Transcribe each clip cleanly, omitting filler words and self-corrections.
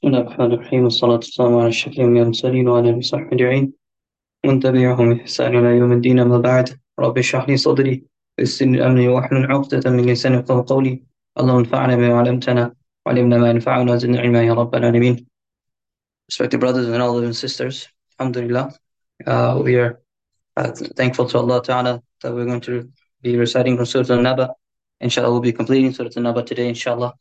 بسم الله الرحمن الرحيم والصلاة والسلام على أشرف الأنبياء والمرسلين وعلى آله وصحبه أجمعين ومن تبعهم بإحسان إلى يوم الدين. أما بعد، رب اشرح لي صدري ويسر لي أمري واحلل عقدة من لساني يفقهوا قولي. اللهم انفعنا بما علمتنا وعلمنا ما ينفعنا وزدنا علما يا رب العالمين. Respected brothers and all and sisters, Alhamdulillah, we are thankful to Allah Ta'ala that we're going to be reciting from Surah Al-Naba. Inshallah, we'll be completing Surah Al-Naba today, inshallah.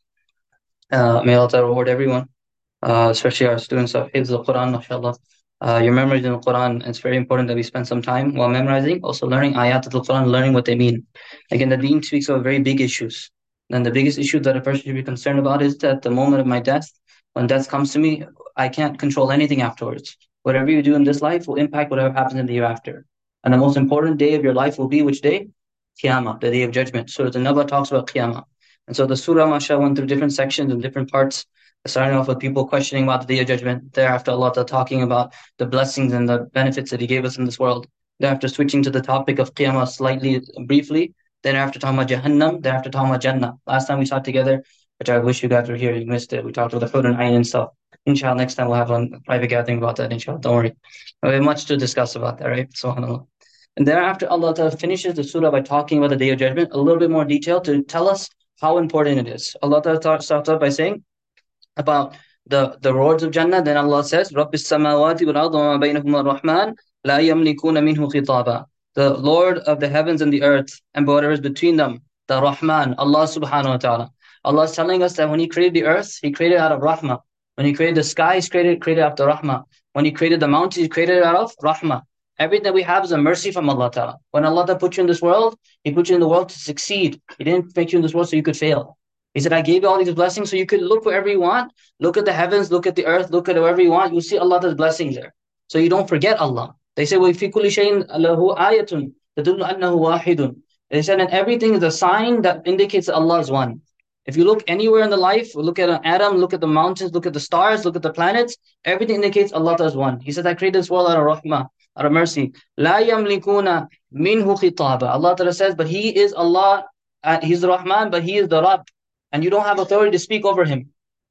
May Allah Ta'ala reward everyone, especially our students of Hifz al-Quran, mashallah. Your memories in the Quran, it's very important that we spend some time while memorizing, also learning ayat of the Quran, learning what they mean. Again, the deen speaks of very big issues. And the biggest issue that a person should be concerned about is that the moment of my death, when death comes to me, I can't control anything afterwards. Whatever you do in this life will impact whatever happens in the hereafter. And the most important day of your life will be which day? Qiyamah, the day of judgment. Surah An-Naba talks about Qiyamah. And so the surah, mashallah, went through different sections and different parts, starting off with people questioning about the day of judgment. Thereafter, Allah talking about the blessings and the benefits that He gave us in this world. Thereafter, switching to the topic of Qiyamah slightly briefly. Then after talking about Jahannam, thereafter talking about Jannah. Last time we sat together, which I wish you guys were here, you missed it. We talked about the Hur and Ayn and stuff. Inshallah, next time we'll have a private gathering about that, inshallah. Don't worry. We have much to discuss about that, right? SubhanAllah. And thereafter, Allah Ta'ala finishes the surah by talking about the day of judgment, a little bit more detail to tell us how important it is. Allah Ta'ala starts off by saying about the rewards of Jannah. Then Allah says, رَبِّ السَّمَاوَاتِ وَالْأَرْضِ وَمَا بَيْنَهُمَا الرَّحْمَنُ لَا يَمْلِكُونَ مِنْهُ خِطَابًا. The Lord of the heavens and the earth and whatever is between them, the Rahman, Allah subhanahu wa ta'ala. Allah is telling us that when He created the earth, He created it out of Rahmah. When He created the sky, He created out of Rahmah. When He created the mountains, He created it out of Rahmah. Everything that we have is a mercy from Allah Ta'ala. When Allah Ta'ala put you in this world, He put you in the world to succeed. He didn't make you in this world so you could fail. He said, I gave you all these blessings so you could look wherever you want. Look at the heavens, look at the earth, look at wherever you want. You'll see Allah's blessings there. So you don't forget Allah. They say, وَفِي كُلِّ شَيْءٍ لَهُ آيَةٌ تَدُلُّ أَنَّهُ وَاحِدٌ. They said, and everything is a sign that indicates that Allah is one. If you look anywhere in the life, look at an atom, look at the mountains, look at the stars, look at the planets, everything indicates Allah is one. He said, I created this world out of rahmah, out of mercy. لَا يَمْلِكُونَ مِنْهُ خِطَابًا. Allah Ta'ala says, but He is Allah, He's the Rahman, but He is the Rabb. And you don't have authority to speak over Him.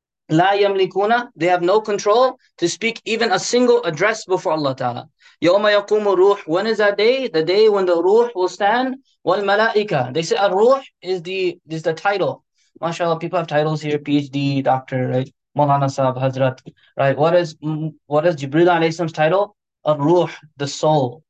La yamlikuna, they have no control to speak even a single address before Allah Ta'ala. Yawma yaqumu ruh, when is that day? The day when the ruh will stand. Wal malaika, they say ruh is the title. MashaAllah, people have titles here, PhD, doctor, right? Maulana Sahab, Hazrat, right? What is Jibreel alayhi salam's title? Ruh, the soul,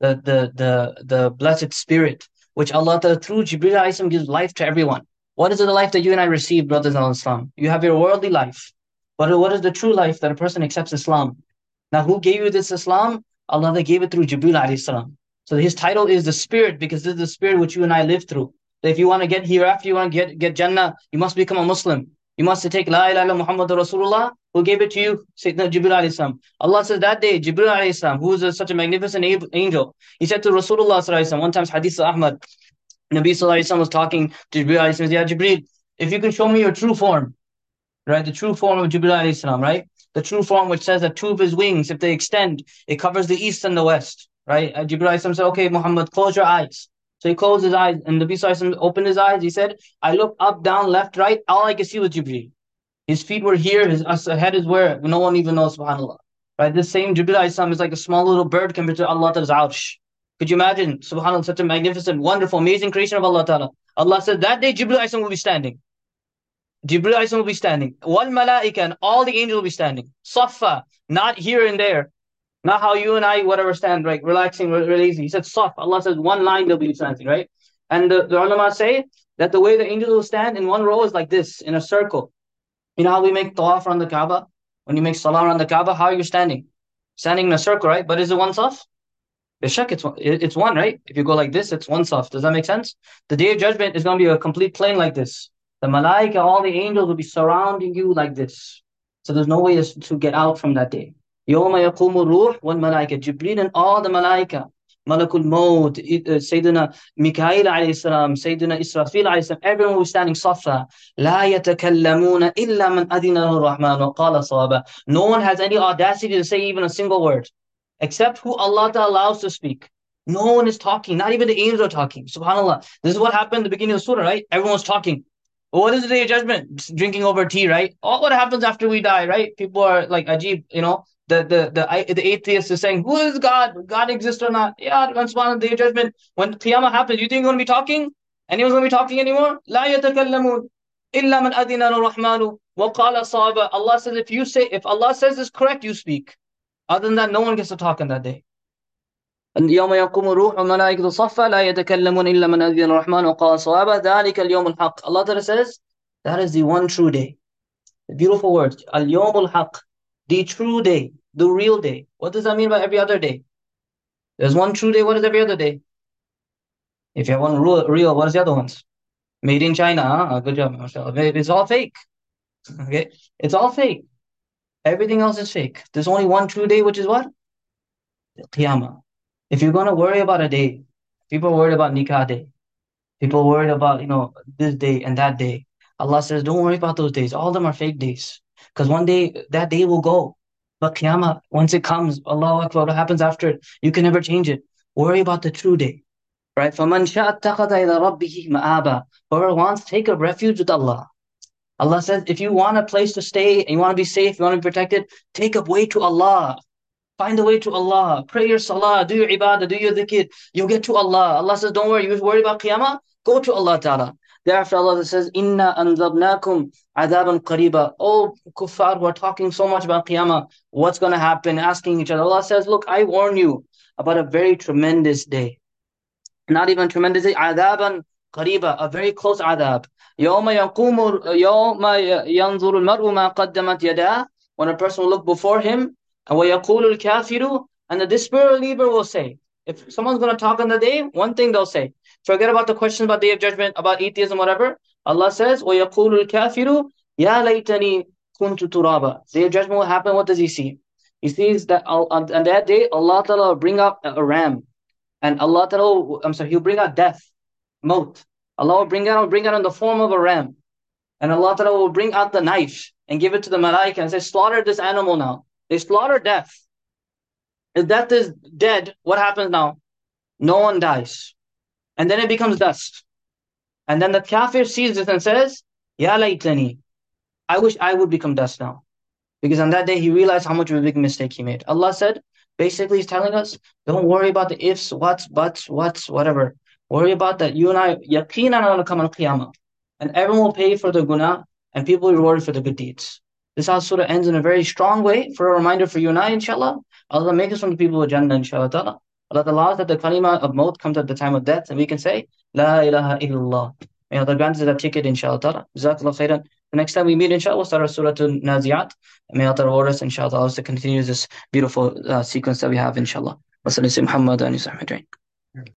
the blessed spirit, which Allah Ta'ala through Jibreel alayhi salam gives life to everyone. What is the life that you and I receive, brothers in Islam? You have your worldly life. But what is the true life that a person accepts Islam? Now, who gave you this Islam? Allah that gave it through Jibreel alayhi salam. So his title is the spirit, because this is the spirit which you and I live through. So if you want to get hereafter, you want to get Jannah, you must become a Muslim. You must take La ilaha illallah Muhammadur Rasulullah. Who gave it to you? Sayyidina Jibreel alayhi salam. Allah says that day, Jibreel alayhi salam, who is such a magnificent angel, he said to Rasulullah sallallahu alayhi wasallam, one time Hadith Ahmad, Nabi Sallallahu Alaihi Wasallam was talking to Jibreel Alayhi Salam. Yeah, Jibreel, if you can show me your true form, right? The true form of Jibreel Alayhi Salam, right? The true form which says that two of his wings, if they extend, it covers the east and the west, right? Jibreel Alayhi Salam said, okay, Muhammad, close your eyes. So he closed his eyes, and Nabi Sallallahu Alaihi Wasallam opened his eyes. He said, I looked up, down, left, right. All I could see was Jibreel. His feet were here, his head is where no one even knows, subhanAllah. Right? This same Jibreel Alayhi Salam is like a small little bird compared to Allah Ta'ala's arsh. Could you imagine, subhanAllah, such a magnificent, wonderful, amazing creation of Allah Ta'ala? Allah said that day Jibreel Alayhi Salam will be standing. Jibreel Alayhi Salam will be standing. Wal malaika, and all the angels will be standing. Safa, not here and there. Not how you and I, whatever, stand, right? Relaxing, lazy. He said Saf. Allah says one line they'll be standing, right? And the ulama say that the way the angels will stand in one row is like this, in a circle. You know how we make tawaf around the Kaaba? When you make salah around the Kaaba, how are you standing? Standing in a circle, right? But is it one Saf? Bishak, it's one, right? If you go like this, it's one saf. Does that make sense? The day of judgment is going to be a complete plane like this. The malaika, all the angels will be surrounding you like this. So there's no way to get out from that day. يَوْمَ يَقُومُ الرُّوحُ وَالْمَلَائِكَةُ Jibreel and all the malaika. Malakul Maut, Sayyidina Mikail alayhi salam, Sayyidina Israfil alayhi salam, everyone will be standing safa. لَا يَتَكَلَّمُونَ إِلَّا مَنْ أَذِنَ لَهُ الرَّحْمَنُ وَقَالَ صَوَابًا. No one has any audacity to say even a single word, except who Allah Ta'ala allows to speak. No one is talking, not even the angels are talking. SubhanAllah. This is what happened at the beginning of the surah, right? Everyone was talking. What is the day of judgment? Drinking over tea, right? All what happens after we die, right? People are like ajib, the atheist is saying, who is God? God exists or not? Yeah, once upon the day of judgment, when Qiyamah happens, you think you're going to be talking? Anyone's going to be talking anymore? لا يتكلمون إلا من أذن الرحمن وقال صوابا. Allah says, if Allah says it's correct, you speak. Other than that, no one gets to talk on that day. يوم يقوم الروح والملائكة صفا لا يتكلمون إلا من أذن الرحمن وقال صوابا ذلك اليوم الحق. Allah Ta'ala says, that is the one true day. The beautiful words. Al-Yawm al-Haq. The true day. The real day. What does that mean by every other day? There's one true day. What is every other day? If you have one real, what is the other ones? Made in China. Huh? Good job, mashallah. It's all fake. Okay? It's all fake. Everything else is fake. There's only one true day, which is what? Qiyamah. If you're going to worry about a day, people are worried about Nikah day. People are worried about, this day and that day. Allah says, don't worry about those days. All of them are fake days. Because one day, that day will go. But Qiyamah, once it comes, Allahu Akbar, what happens after it? You can never change it. Worry about the true day. Right? فَمَنْ شَاءَ اتَّخَذَ إِلَى رَبِّهِ مَآبًا. Whoever wants, take a refuge with Allah. Allah says, if you want a place to stay, and you want to be safe, you want to be protected, take a way to Allah. Find a way to Allah. Pray your salah, do your ibadah, do your dhikr. You'll get to Allah. Allah says, don't worry, you're worried about Qiyamah? Go to Allah Ta'ala. Thereafter Allah says, Inna anzabnakum adaban qariba. Oh, kuffar who are talking so much about Qiyamah, what's going to happen, asking each other. Allah says, look, I warn you about a very tremendous day. Not even tremendous day, adaban qariba, a very close adab. يوم ينظر المرء ما قدمت يداه. When a person will look before him, and وَيَقُولُ الْكَافِرُ, and the disbeliever will say, if someone's going to talk on the day, one thing they'll say. Forget about the questions about Day of Judgment, about atheism, whatever. Allah says, وَيَقُولُ الْكَافِرُ يَا لَيْتَنِي كُنْتُ تُرَابًا. Day of Judgment will happen, what does he see? He sees that on that day, Allah Ta'ala will bring out a ram. And Allah Ta'ala, He'll bring out death, maut. Allah will bring out in the form of a ram. And Allah Ta'ala will bring out the knife and give it to the malaika and say, slaughter this animal now. They slaughter death. If death is dead, what happens now? No one dies. And then it becomes dust. And then the kafir sees this and says, Ya laytani, I wish I would become dust now. Because on that day he realized how much of a big mistake he made. Allah said, basically he's telling us, don't worry about the ifs, whats, buts, whatever. Worry about that you and I, yaqeenan, are going to come on Qiyamah. And everyone will pay for the guna, and people will be rewarded for the good deeds. This how surah ends in a very strong way for a reminder for you and I, inshallah. Allah make us from the people of Jannah, inshallah ta'ala. Allah allows that the kalima of maut comes at the time of death, and we can say, La ilaha illallah. May Allah grant us that ticket, inshallah ta'ala. Jazakallah khairan. The next time we meet, inshallah, we'll start our surah to Naziat. And may Allah reward us, inshallah, to continue this beautiful sequence that we have, inshallah. Wa sallallahu Muhammad wa alihi wa sahbihi.